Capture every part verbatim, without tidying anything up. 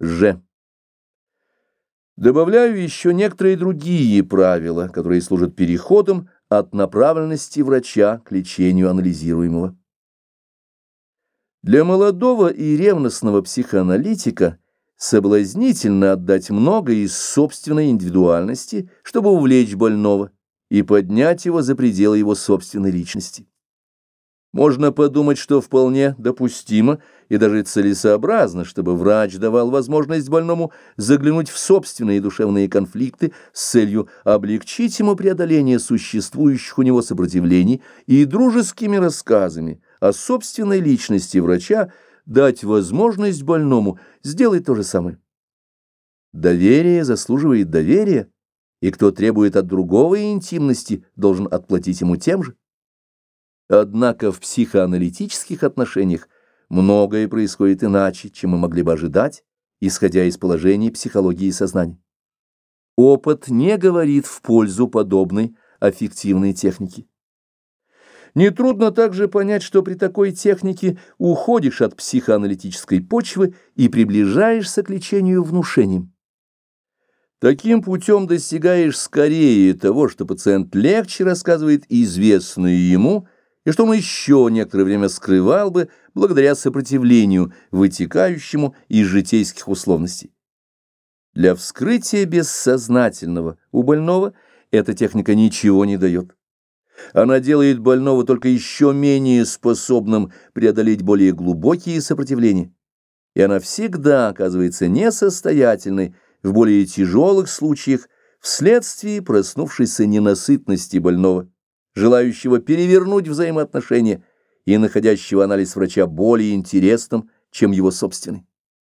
Ж. Добавляю еще некоторые другие правила, которые служат переходом от направленности врача к лечению анализируемого. Для молодого и ревностного психоаналитика соблазнительно отдать многое из собственной индивидуальности, чтобы увлечь больного и поднять его за пределы его собственной личности. Можно подумать, что вполне допустимо и даже целесообразно, чтобы врач давал возможность больному заглянуть в собственные душевные конфликты с целью облегчить ему преодоление существующих у него сопротивлений и дружескими рассказами о собственной личности врача дать возможность больному сделать то же самое. Доверие заслуживает доверия, и кто требует от другого интимности, должен отплатить ему тем же. Однако в психоаналитических отношениях многое происходит иначе, чем мы могли бы ожидать, исходя из положений психологии сознания. Опыт не говорит в пользу подобной аффективной техники. Нетрудно также понять, что при такой технике уходишь от психоаналитической почвы и приближаешься к лечению внушением. Таким путем достигаешь скорее того, что пациент легче рассказывает известное ему, и что он еще некоторое время скрывал бы благодаря сопротивлению, вытекающему из житейских условностей. Для вскрытия бессознательного у больного эта техника ничего не дает. Она делает больного только еще менее способным преодолеть более глубокие сопротивления, и она всегда оказывается несостоятельной в более тяжелых случаях вследствие проснувшейся ненасытности больного, желающего перевернуть взаимоотношения и находящего анализ врача более интересным, чем его собственный.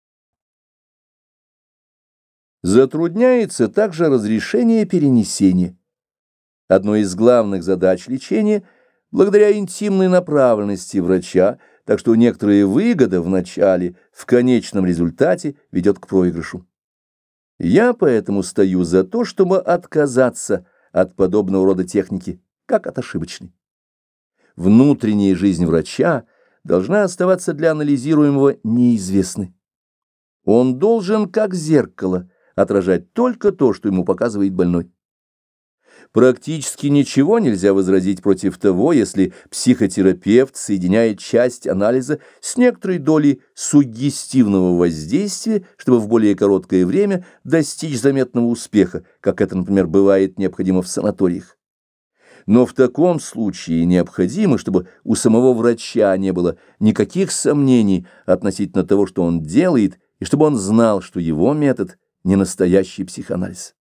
Затрудняется также разрешение перенесения. Одной из главных задач лечения благодаря интимной направленности врача, так что некоторая выгода в начале, в конечном результате ведет к проигрышу. Я поэтому стою за то, чтобы отказаться от подобного рода техники, как от ошибочной. Внутренняя жизнь врача должна оставаться для анализируемого неизвестной. Он должен, как зеркало, отражать только то, что ему показывает больной. Практически ничего нельзя возразить против того, если психотерапевт соединяет часть анализа с некоторой долей суггестивного воздействия, чтобы в более короткое время достичь заметного успеха, как это, например, бывает необходимо в санаториях. Но в таком случае необходимо, чтобы у самого врача не было никаких сомнений относительно того, что он делает, и чтобы он знал, что его метод – не настоящий психоанализ.